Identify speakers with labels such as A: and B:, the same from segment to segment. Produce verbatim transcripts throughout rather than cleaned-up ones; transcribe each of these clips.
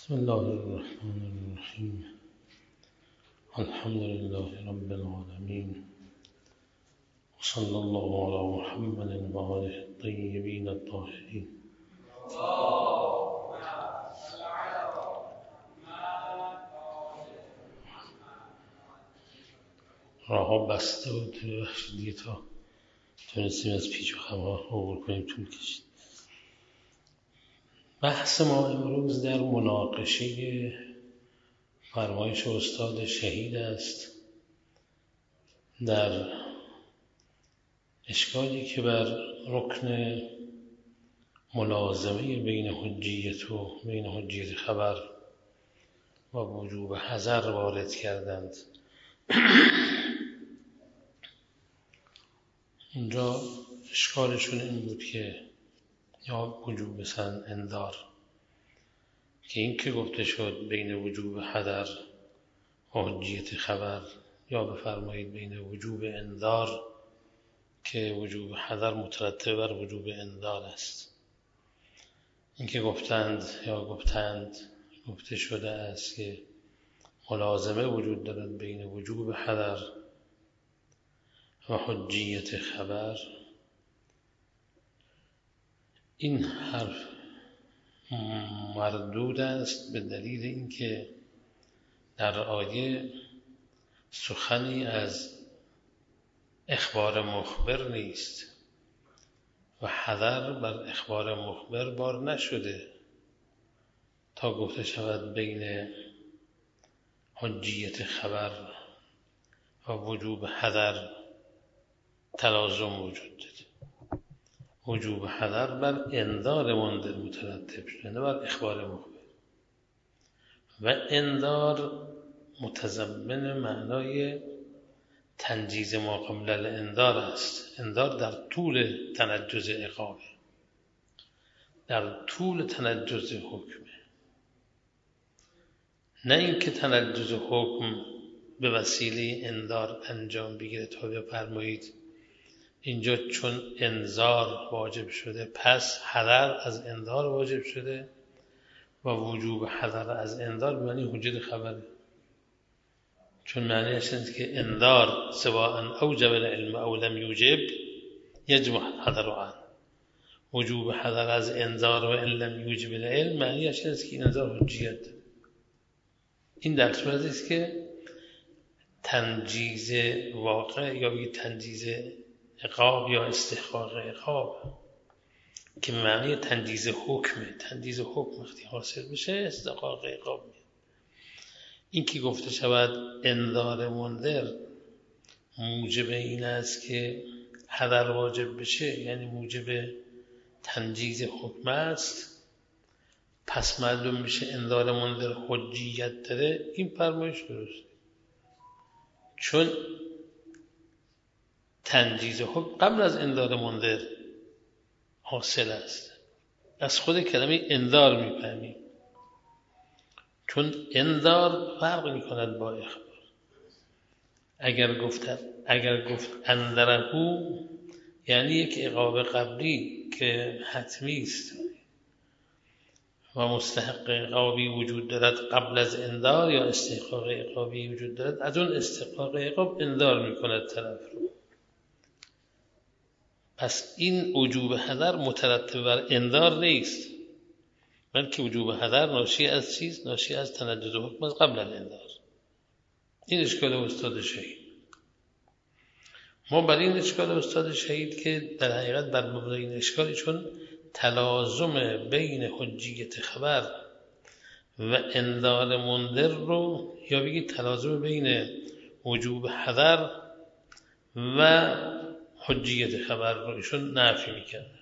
A: بسم الله الرحمن الرحیم. الحمد لله رب العالمین و صلی الله علی محمد و آله الطیبین الطاهرین. راه بسته بود دیگه تا تونستیم از پیچ و خمها عبور کنیم، طول کشید. بحث ما امروز در مناقشه فرمایش استاد شهید است، در اشکالی که بر رکن ملازمه بین حجیت و بین حجیت خبر و وجوب حذر وارد کردند. اونجا اشکالشون این بود که یا وجوب مثلا انذار، که این که گفته شد بین وجوب حذر و حجیت خبر، یا بفرمایید بین وجوب انذار که وجوب حذر مترتب بر وجوب انذار است. این که گفتند یا گفتند گفته شده است که ملازمه وجود دارد بین وجوب حذر و حجیت خبر، این حرف مردود است به دلیل اینکه در آیه سخنی از اخبار مخبر نیست و حذر بر اخبار مخبر بار نشده تا گفته شود بین حجیت خبر و وجوب حذر تلازم وجود داره. وجوب حذر بر انذار منذر مترتب شده، نه بر اخبار مخبر. و انذار متضمن معنای تنجیز ما قبل الانذار است. انذار در طول تنجز عقابه، در طول تنجز حکمه، نه اینکه تنجز حکم به وسیله انذار انجام بگیره. تا بفرمایید اینجا چون انذار واجب شده پس حذر از انذار واجب شده و وجوب حذر از انذار به معنی حجیت خبره، چون معنیش اینه که انذار سواء اوجب العلم او لم یوجب یجب حذر عنه. وجوب حذر از انذار و ان لم یوجب العلم معنیش اینه که این انذار حجیت داره. این در صورتی است که تنجیز واقع یا بگید تنجیز عقاب یا استحقاق عقاب که معنی تنجیز حکمه، تنجیز حکم وقتی حاصل بشه استحقاق عقاب میاد. این که گفته شود انذار منذر موجب این است که حذر واجب بشه، یعنی موجب تنجیز حکم است، پس معلوم میشه انذار منذر حجیت داره. این فرمایش درسته، چون تنجیز حکم قبل از انذار منذر حاصل است. از خود کلمه انذار میفهمیم، چون انذار فرق میکند با اخبار. اگر گفت اگر گفت انذرهو یعنی یک عقاب قبلی که حتمی است و مستحق عقابی وجود دارد قبل از انذار، یا استحقاق عقابی وجود دارد، از اون استحقاق عقاب انذار میکند طرف رو. پس این وجوب حذر مترتب بر انذار نیست، بلکه وجوب حذر ناشی از چیز؟ ناشی از تنجز حکم از قبل الانذار. این اشکال استاد شهید. ما بر این اشکال استاد شهید که در حقیقت بر مبنای این اشکالی، چون تلازم بین حجیت خبر و انذار منذر رو، یا بگید تلازم بین وجوب حذر و حجیت خبر رو ایشون نفی میکنه.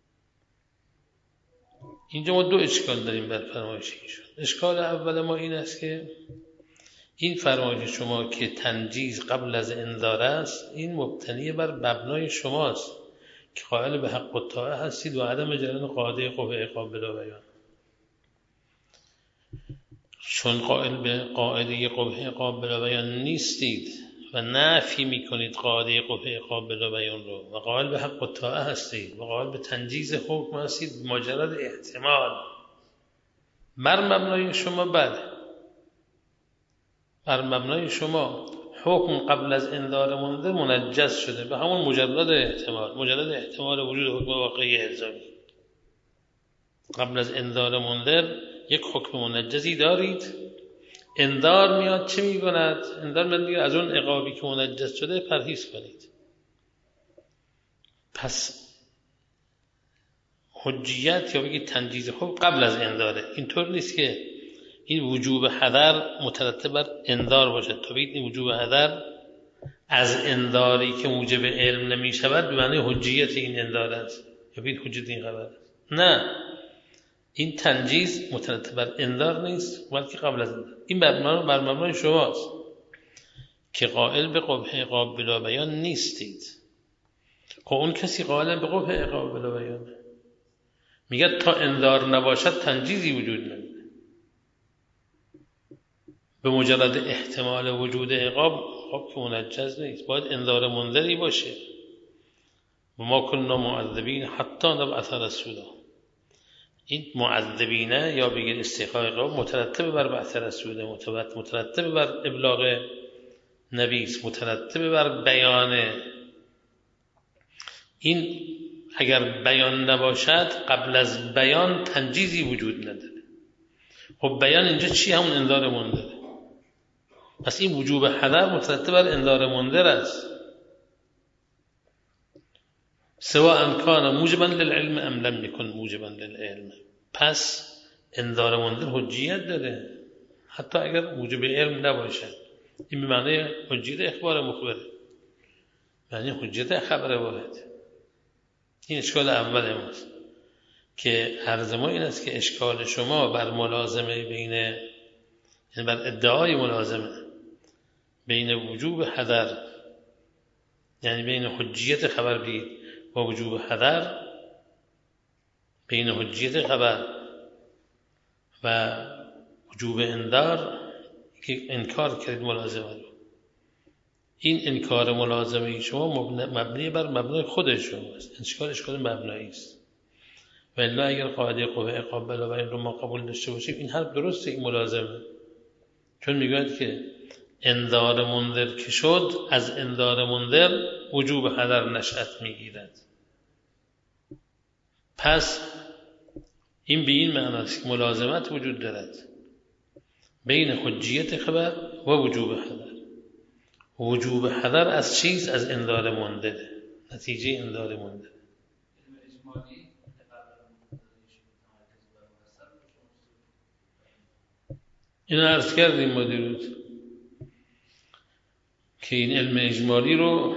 A: اینجا ما دو اشکال داریم بر فرمایش ایشون. اشکال اول ما این است که این فرمایش شما که تنجیز قبل از انذار است، این مبتنی بر مبنای شماست که قائل به حق و طاعه هستید و عدم جریان قاعده قبح عقاب بلا بیان. چون قائل به قاعده قبح عقاب بلا بیان نیستید و نفی میکنید قاعده قبح عقاب بلا بیان رو، و قائل به حق و طاعه هستید و قائل به تنجیز حکم هستید، مجرد احتمال بر مبنای شما بله، بر مبنای شما حکم قبل از انذار منذر منجز شده به همون مجرد احتمال، مجرد احتمال وجود حکم واقعی الزامی. قبل از انذار منذر یک حکم منجزی دارید، انذار میاد چه میکند؟ انذار میاد میگه از اون عقابی که منجز شده پرهیز کنید. پس حجیت یا بگید تنجیز حکم قبل از انذاره. اینطور نیست که این وجوب حذر مترتب بر انذار باشد. تو بگید این وجوب حذر از انذاری که موجب علم نمی شود به معنی حجیت این انذار است یا بگید حجیت این خبر است. نه، این تنجیز مترتب بر انذار نیست بلکه قبل از انذار. این بر مبنای شماست که قائل به قبح عقاب بلا بیان نیستید. خب اون کسی قائل به قبح عقاب بلا بیانه، میگه تا انذار نباشد تنجیزی وجود نداره. به مجرد احتمال وجود عقاب خب که منجز نیست، باید انذار منذری باشه. و ما کنا معذبین حتی نبعث رسولا. این معذبینه یا بگید استحقاق عقاب مترتب بر بعث رسوله، مترتب بر ابلاغ نبیست، مترتب بر بیانه. این اگر بیان نباشد قبل از بیان تنجیزی وجود نداره. خب بیان اینجا چی؟ همون انذار منذره. پس این وجوب حذر مترتب بر انذار منذر است. سواء کان موجبا للعلم ام لم یکن موجبا للعلم. پس انذار منذر حجیت داره حتی اگر موجب علم نباشد. این به معنی حجیت اخبار مخبره، معنی حجیت خبر واحد. این اشکال اول ماست که عرض ما این است که اشکال شما بر ملازمه بین، یعنی بر ادعای ملازمه بین وجوب حذر، یعنی بین حجیت خبر بید و وجوب حذر، بین حجیت خبر و وجوب انذار که انکار کردید ملازمه رو. این انکار ملازمه شما مبنی بر مبنای خود شما است. اشکال اشکال مبنایی است. و الا اگر قاعده قوه عقاب بلا بیان رو ما قبول داشته باشیم این حرف درسته، این ملازمه. چون میگوید که انذار منذر که شد از انذار منذر وجوب حذر نشأت میگیرد. پس این به این معناست که ملازمت وجود دارد بین حجیت خبر و وجوب حذر. وجوب حذر از چیز؟ از انذار منذر، نتیجه انذار منذر. این عرض کردیم ما دیروز که این علم اجمالی رو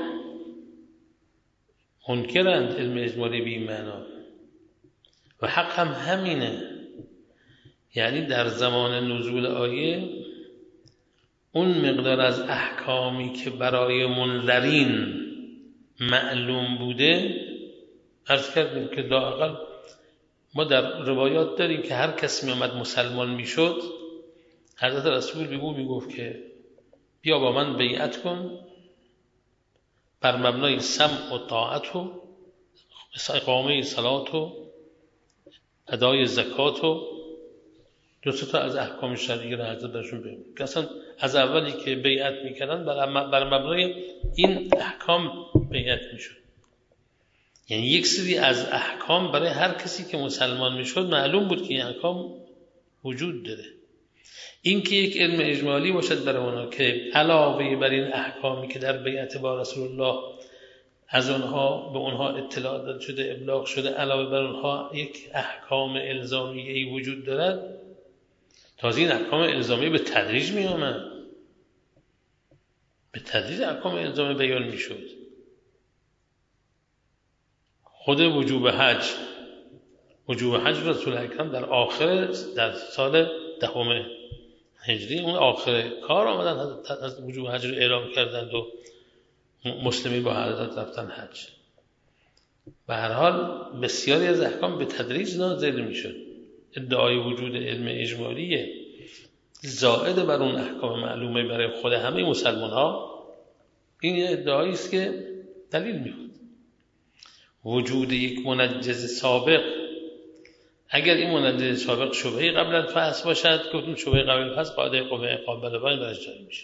A: منکرند، علم اجمالی به این معنا، و حق هم همینه. یعنی در زمان نزول آیه اون مقدار از احکامی که برای منذرین معلوم بوده، عرض کردیم که لااقل ما در روایات داریم که هر کس می آمد مسلمان می شد حضرت رسول بگو می گفت که بیا با من بیعت کن بر مبنای سمع و طاعت و اقامه صلات و ادای زکات و دو تا از احکام شرعی را حضرت برشون بگیم که اصلا از اولی که بیعت میکردن بر مبنای این احکام بیعت میشد. یعنی یک سری از احکام برای هر کسی که مسلمان میشد معلوم بود که این احکام وجود داره. این که یک علم اجمالی باشد برای اونا که علاوه بر این احکامی که در بیعت با رسول الله از اونها به اونها اطلاع داده شده، ابلاغ شده، علاوه بر اونها یک احکام الزامیه‌ای وجود دارد. تازه این احکام الزامی به تدریج می آمد، به تدریج احکام الزامی بیان می شد. خود وجوب حج، وجوب حج رسول اکرم در آخر در سال دهم هجری اون آخر کار آمدن از وجوب حج رو اعلام کردند و مسلمین با حضرت رفتن حج. به هر حال بسیاری از احکام به تدریج نازل می شد. ادعای وجود علم اجمالیه زائد بر اون احکام معلومه برای خود همه مسلمان ها. این یه ادعایی است که دلیل میخواد. وجود یک منجز سابق اگر این منجز سابق شبهه قبل الفحص باشد گفتیم شبهه قبل الفحص قاعده قوه عقاب بلوای برش جاری میشه.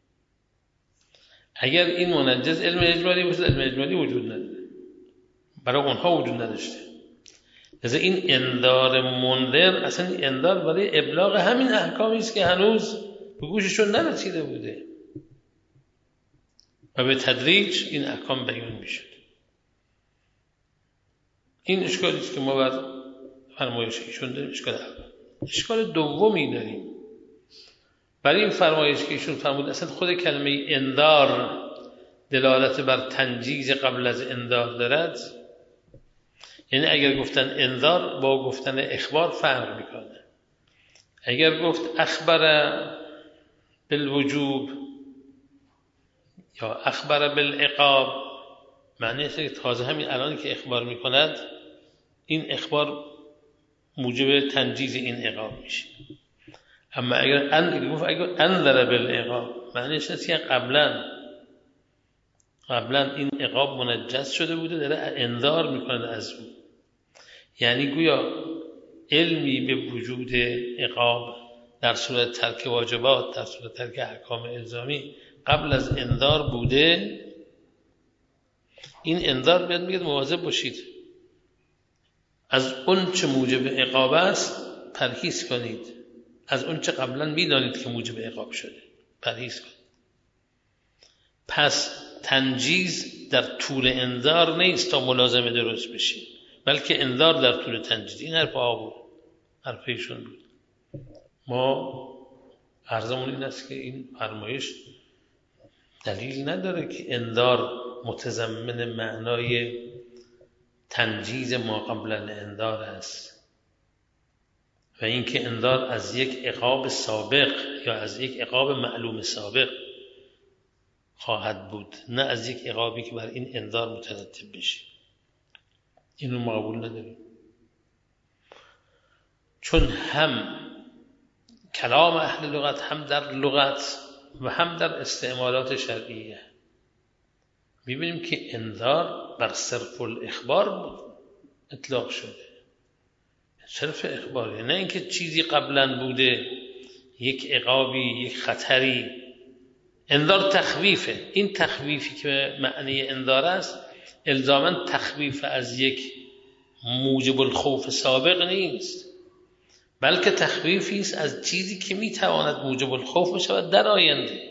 A: اگر این منجز علم اجمالی باشه علم اجمالی وجود نداره، برای اونها وجود نداشته. لذا این انذار منذر اصلا انذار برای ابلاغ همین احکامی است که هنوز به گوششون نرسیده بوده و به تدریج این احکام بیان میشد. این اشکالی است که ما بر فرمایش ایشون داریم. اشکال اول. اشکال دومی داریم برای این فرمایش که ایشون فرمود اصلا خود کلمه انذار دلالت بر تنجیز قبل از انذار دارد. یعنی اگر گفتن انذار با گفتن اخبار فرق میکنه. اگر گفت اخبر بالوجوب یا اخبر بالعقاب، معنی است که تازه همین الان که اخبار میکند این اخبار موجب تنجیز این عقاب میشه. اما اگر ان گفت اگر انذر بالعقاب، معنی است که قبلا قبلا این عقاب منجس شده بوده، داره انذار میکنه از اون. یعنی گویا علمی به وجود عقاب در صورت ترک واجبات، در صورت ترک احکام الزامی قبل از انذار بوده. این انذار بیاد میگه مواظب باشید، از اون چه موجب عقاب است پرهیز کنید، از اون چه قبلا میدانید که موجب عقاب شده پرهیز کنید. پس تنجیز در طول انذار نیست تا ملازمه درست بشید، بلکه انذار در طول تنجیز. این حرف آقا بود، حرف ایشون بود. ما عرضمون این است که این فرمایش دلیل نداره که انذار متضمن معنای تنجیز ما قبل الانذار است و اینکه انذار از یک عقاب سابق یا از یک عقاب معلوم سابق خواهد بود، نه از یک عقابی که بر این انذار مترتب بشه. اینو ما قبول نداریم، چون هم کلام اهل لغت هم در لغت و هم در استعمالات شرعیه میبینیم که انذار بر صرف الاخبار اطلاق شده. صرف اخباره، نه اینکه چیزی قبلا بوده، یک عقابی، یک خطری. انذار تخویفه. این تخویفی که معنی انذار است الزاماً تخویف از یک موجب الخوف سابق نیست، بلکه تخویفی است از چیزی که میتواند موجب الخوف بشود در آینده،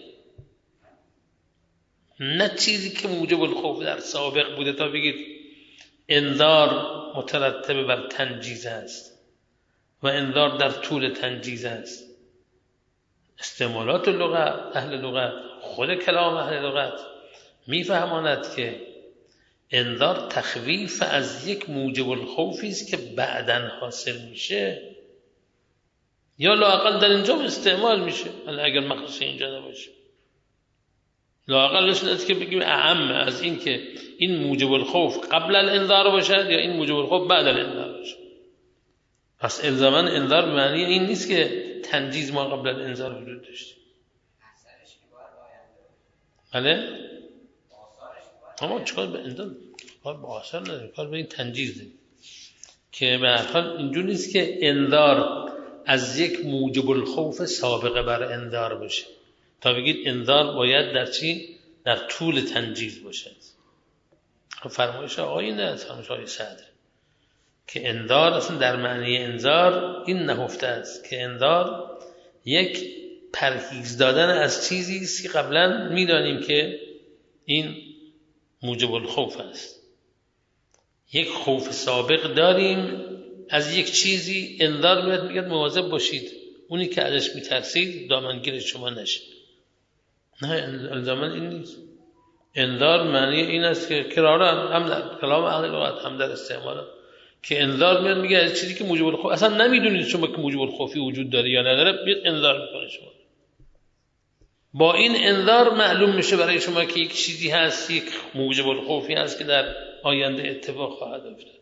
A: نه چیزی که موجب الخوف در سابق بوده تا بگید انذار مترتب بر تنجیز است و انذار در طول تنجیز است. استعمالات لغت، اهل لغت، خود کلام اهل لغت میفهماند که انذار تخویف از یک موجب الخوفی است که بعداً حاصل میشه، یا لااقل در اینجا استعمال میشه. اگر مخصوص اینجا نباشه، لااقل است که بگیم اعم از این که این موجب الخوف قبل الانذار باشد یا این موجب الخوف بعد الانذار باشد. پس الزاماً انذار معنی این نیست که تنجیز ما قبل الانذار وجود داشته. بله؟ اما چیکار به انذار؟ کار به آثار نداره، کار به این تنجیز داریم که به هر حال اینجور نیست که انذار از یک موجب الخوف سابقه بر انذار باشه تا بگید انذار باید در چی؟ در طول تنجیز باشد. فرمایش آقای نه، فرمایش آقای سعده که انذار اصلا در معنی انذار این نهفته است که انذار یک پرهیز دادن از چیزی است که قبلا میدانیم که این موجب الخوف است. یک خوف سابق داریم از یک چیزی، انذار میاد میگه مواظب باشید، اونی که ازش میترسید دامنگیر شما نشه. نه، الزاما این نیست. انذار معنی این است که کرارا هم در کلام اهل لغت هم در استعمال که انذار میاد میگه از چیزی که موجب الخوف اصلا نمیدونید شما که موجب الخوفی وجود داره یا نداره، بیاد انذار میکنه شما. با این انذار معلوم میشه برای شما که یک چیزی هست، یک موجب الخوفی هست که در آینده اتفاق خواهد افتاد.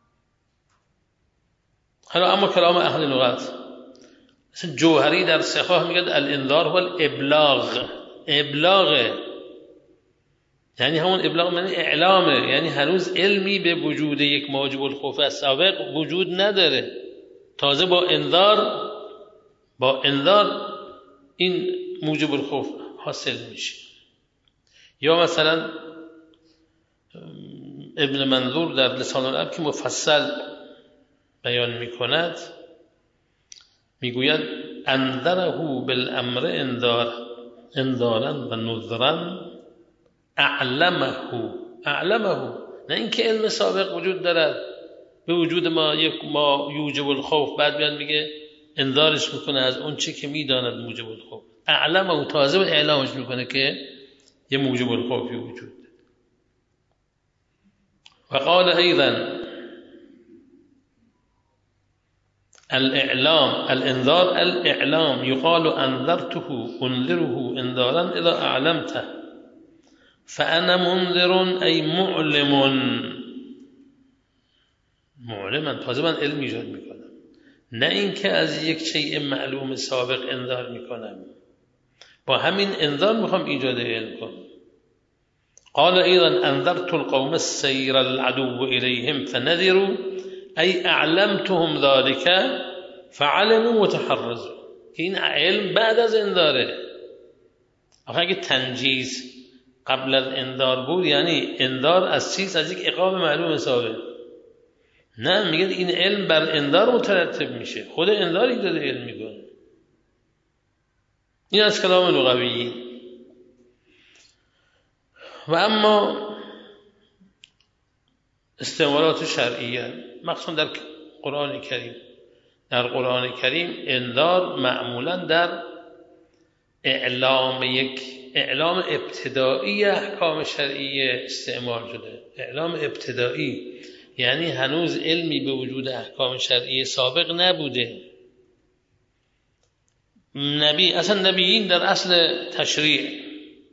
A: حالا اما کلام اهل لغت مثلا جوهری در صحاح میگه الانذار هو الابلاغ. ابلاغه یعنی همون ابلاغ معنی اعلامه، یعنی هنوز علمی به وجود یک موجب الخوف سابق وجود نداره. تازه با انذار با انذار این موجب الخوف حاصل میشه. یا مثلا ابن منظور در لسان العرب که مفصل بیان میکند میگوید انذره بالامر انذار انذارا و نذرا اعلمه اعلمه، نه اینکه علم سابق وجود دارد به وجود ما یک ما یوجب الخوف، بعد بیان میگه انذارش میکنه از اون چی که میداند موجب الخوف. اعلمه تازه اعلامش میکنه که یه موجب الخوفی وجود. و قال ایضا الاعلام الانذار الاعلام يقال انذرته انذره انذارا اذا اعلمته فانا منذر ای معلم. معلما تازه من علم ایجاد میکنم، نه اینکه از یک شیء معلوم سابق انذار میکنم، با همین انذار میخوام ایجاد علم کنم. قال ايضا انذرت القوم السير العدو اليهم فنذروا ای اعلمتهم ذلك فعلموا وتحرزوا. این علم بعد از انذاره. آخه اگه تنجیز قبل از انذار بود یعنی انذار از چیز از یک عقاب معلوم سابق. نه، میگه این علم بر انذار مترتب میشه، خود انذاری داده علم میکنه. این از کلام لغوی. و اما استعمالات شرعیه، مخصوصا در قرآن کریم. در قرآن کریم انذار معمولا در اعلام یک اعلام ابتدایی احکام شرعیه استعمال شده. اعلام ابتدایی یعنی هنوز علمی به وجود احکام شرعیه سابق نبوده. نبی اصلا نبیین در اصل تشریع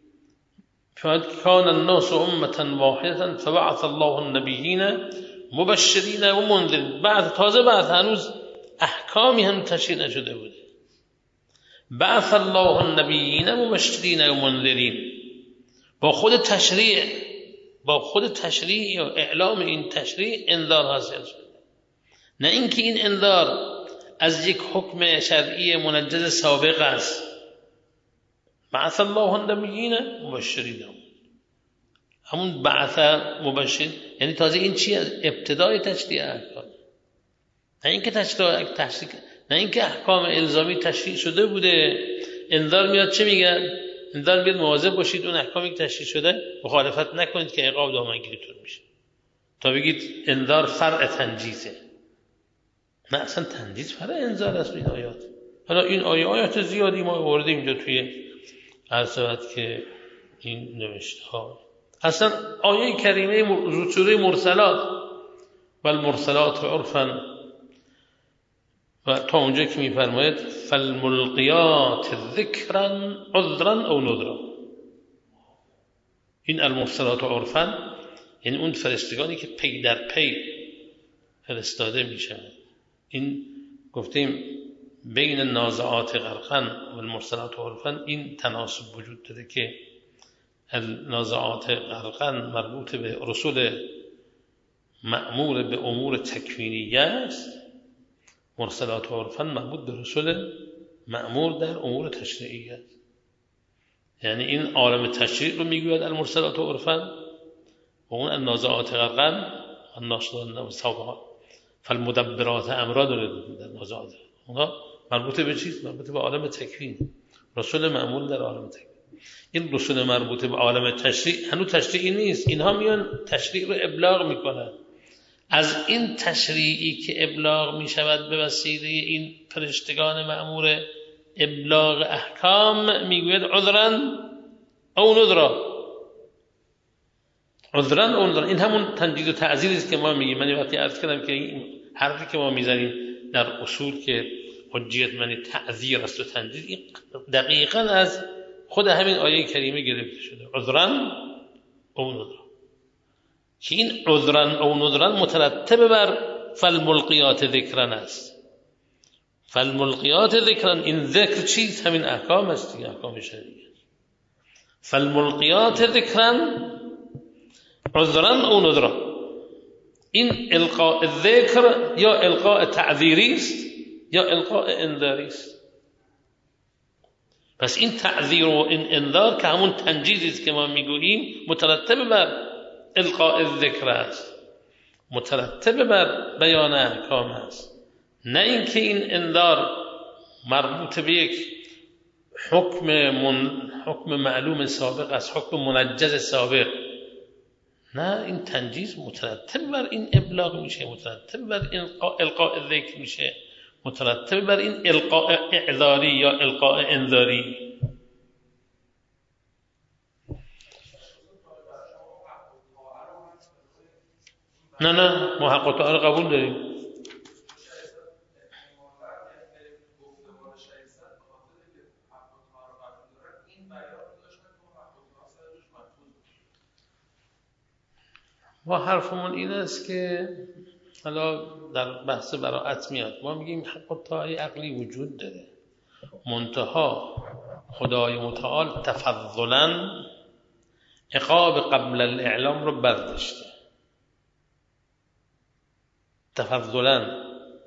A: كان الناس امة واحدة فبعث الله النبيين مبشرين و منذرین. بعد تازه بعد هنوز احکامی هم تشریع نشده بوده. بعث الله النبیین مبشرین و منذرین. با خود تشریع با خود تشریع و اعلام این تشریع انذار حاصل شده، نه اینکه این انذار از یک حکم شرعی منجز سابق است. بعث الله النبیین مبشرین، همون بعث مبشر یعنی تازه این چی از ابتدای تشریع احکام، نه اینکه تشریع تشریع نه اینکه احکام الزامی تشریع شده بوده. انذار میاد چه میگن؟ انذار میاد مواظب باشید اون احکامی که تشریع شده مخالفت نکنید که عقاب دامنگیریتون میشه. تا بگید انذار فرع تنجیزه. نه، اصلا تنجیز فرع انذار است این آیات. حالا این آیه آیات زیادی ما آوردیم اینجا توی عرضات که این نوشته ها. اصلا آیه کریمه سوره مرسلات و المرسلات عرفا و تا اونجا که میفرماید فالملقیات ذکرا عذرا او نذرا، این المرسلات عرفا یعنی اون فرشتگانی که پی در پی فرستاده میشن. این گفتیم بین نازعات غرقا و المرسلات عرفا این تناسب وجود داره که نازعات غرقا مربوط به رسول مأمور به امور تکوینیه است، مرسلات عرفا مربوط به رسول مأمور در امور تشریعیه است. یعنی این عالم تشریع رو میگوید المرسلات عرفا و اون النازعات غرقا الناشطات سوها فالمدبرات امرا داره در نازعات. اونها مربوط به چیز؟ مربوط به عالم تکوین، رسول مأمور در عالم تکوین. این رسول مربوط به عالم تشریع هنوز تشریعی نیست، اینها میان تشریع رو ابلاغ میکنن. از این تشریعی که ابلاغ میشود به وسیله این فرشتگان مأمور ابلاغ احکام میگوید عذرا او نذرا. عذرا او نذرا این همون تنجیز و تعزیری است که ما میگیم. من وقتی عرض کردم که این حرفی که ما میزنیم در اصول که حجیت معنی تعذیر است و تنجیز، این دقیقاً از خود همین آیه کریمه گرفته شده. عذرا او نذرا که این عذرا او نذرا مترتب بر فالملقیات ذکرا است. فالملقیات ذکرا، این ذکر چیز؟ همین احکام است دیگه، احکام شرعی. فالملقیات ذکرا عذرا او نذرا، این القاء ذکر یا القاء تعذیری است یا القاء انذاری است. پس این تعذیر و این انذار که همون تنجیزی است که ما میگوییم مترتب بر القاء الذکر است، مترتب بر بیان احکام است، نه اینکه این انذار مربوط به یک حکم من حکم معلوم سابق است، حکم منجز سابق. نه، این تنجیز مترتب بر این ابلاغ میشه، مترتب بر این القاء ذکر میشه، مترتب بر این القاء اعذاری یا القاء انذاری. نه نه ما حق و طاعه رو قبول داریم. ما حرفمون این است که حالا در بحث براءت میاد، ما میگیم حق و طاعه عقلی وجود داره، منتها خدای متعال تفضلا عقاب قبل الاعلام رو برداشته. تفضلا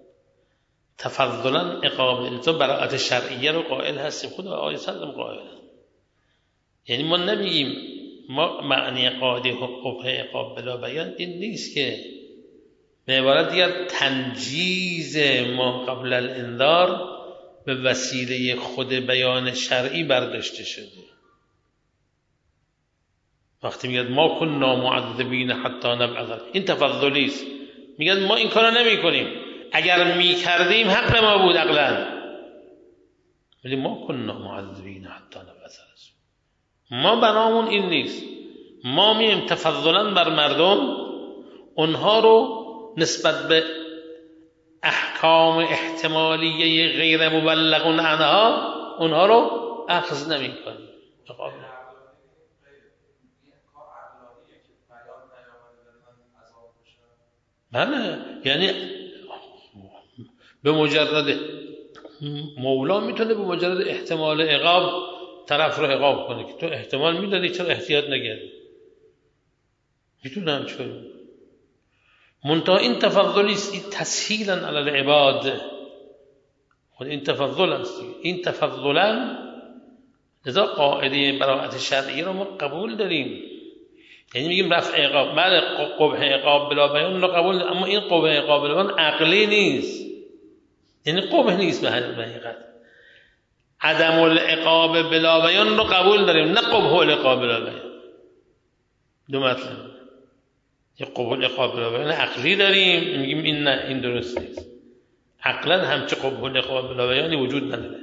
A: تفضلا عقاب تو براءت شرعیه رو قائل هستیم، خدا آیه سلم قائل هست. یعنی ما نمیگیم، ما معنی قاعده حقوق عقاب بلا بیان این نیست که به عبارت دیگر تنجیز ما قبل الانذار به وسیله خود بیان شرعی برداشته شده. وقتی میگه ما كنا معذبین حتی نبعث، این تفضلی است. میگن ما این کارو نمی کنیم، اگر می کردیم حق ما بود عقلا، ولی ما كنا معذبین حتی نبعث رسول. ما بنامون این نیست، ما میم تفضلا بر مردم اونها رو نسبت به احکام احتمالیه غیر مبلغ عنها اونها رو اخذ نمی کنیم. بله، یعنی به مجرد مولا میتونه به مجرد احتمال عقاب طرف رو عقاب کنه که تو احتمال میدادی چرا احتیاط نکردی، میتونه همچون. منتها این تفضلی است، این تسهیلا علی العباد، خود این تفضل است. این تفضلا لذا قاعده براءت شرعیه رو ما قبول داریم، یعنی میگیم رفع عقاب، بله قبح عقاب بلا بیان رو قبول داریم، اما این قبح عقاب بلا بیان عقلی نیست، یعنی قبح نیست به حقیقت. عدم العقاب بلا بیان رو قبول داریم، نه قبح العقاب بلا بیان. دو مطلب، یه قبح العقاب بلا بیان عقلی داریم، میگیم این نه، این درست نیست. عقلا همچه قبح العقاب بلا بیانی وجود نداره.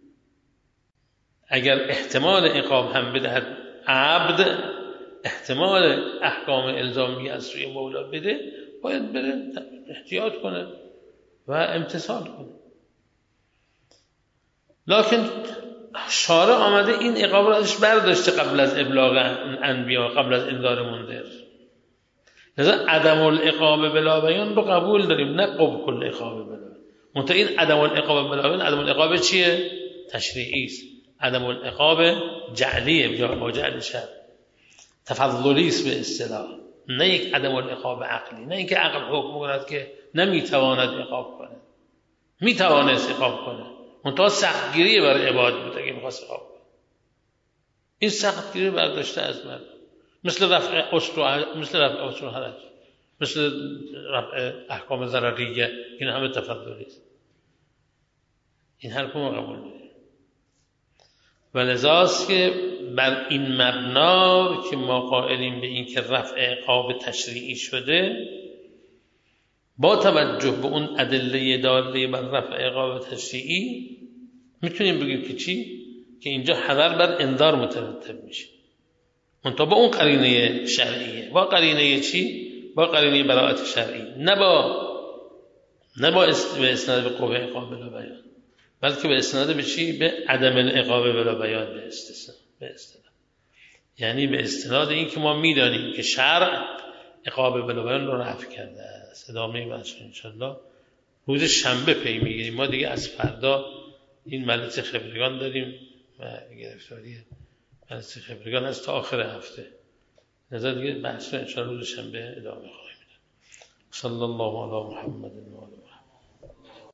A: اگر احتمال عقاب هم بدهد عبد، احتمال احکام الزامی از سوی مولا بده، باید بره احتیاط کنه و امتثال کنه. لکن شارع آمده این عقاب رو ازش برداشته قبل از ابلاغ انبیا، قبل از انذار منذر. لذا عدم العقاب بلا بیان رو قبول داریم، نه قبح العقاب بلا بیان. منتها این عدم العقاب بلا بیان، عدم العقاب چیه؟ تشریعی است. عدم العقاب جعلیه یا با جعل شرع، تفضلی است به اصطلاح، نه یک عدم العقاب عقلی، نه اینکه عقل حکم کند که نمیتواند عقاب کنه، میتوانست عقاب کنه، منتها سختگیری برای عباد بود اگه میخواست عقاب کنه. این سختگیری برداشته از من، مثل رفع اسر، مثل رفع اسر و حرج، مثل رفع احکام ضرریه، این همه تفضلی است. این هر کدوم قبول داریم. و لذاست که بر این مبنا که ما قائلیم به این که رفع عقاب تشریعی شده، با توجه به اون ادله داله بر رفع عقاب تشریعی میتونیم بگیم که چی؟ که اینجا حذر بر انذار مترتب میشه، منتها با اون قرینه شرعیه. با قرینه چی؟ با قرینه براءت شرعی، نه با نه با اسناد به قبح عقاب بلا بیان، بلکه به استناد به چی؟ به عدم العقاب بلا بیان، به استثناء، به استناد، یعنی به استناد این که ما میدانیم که شرع عقاب بلا بیان رو رفع کرده است. ادامه بحث ان شاء الله روز شنبه پی میگیریم. ما دیگه از فردا این مجلس خبرگان داریم و گرفتاری مجلس خبرگان است تا آخر هفته. نظر دیگه بحث ان شاء الله روز شنبه ادامه خواهیم داد. صلی الله علی محمد و آله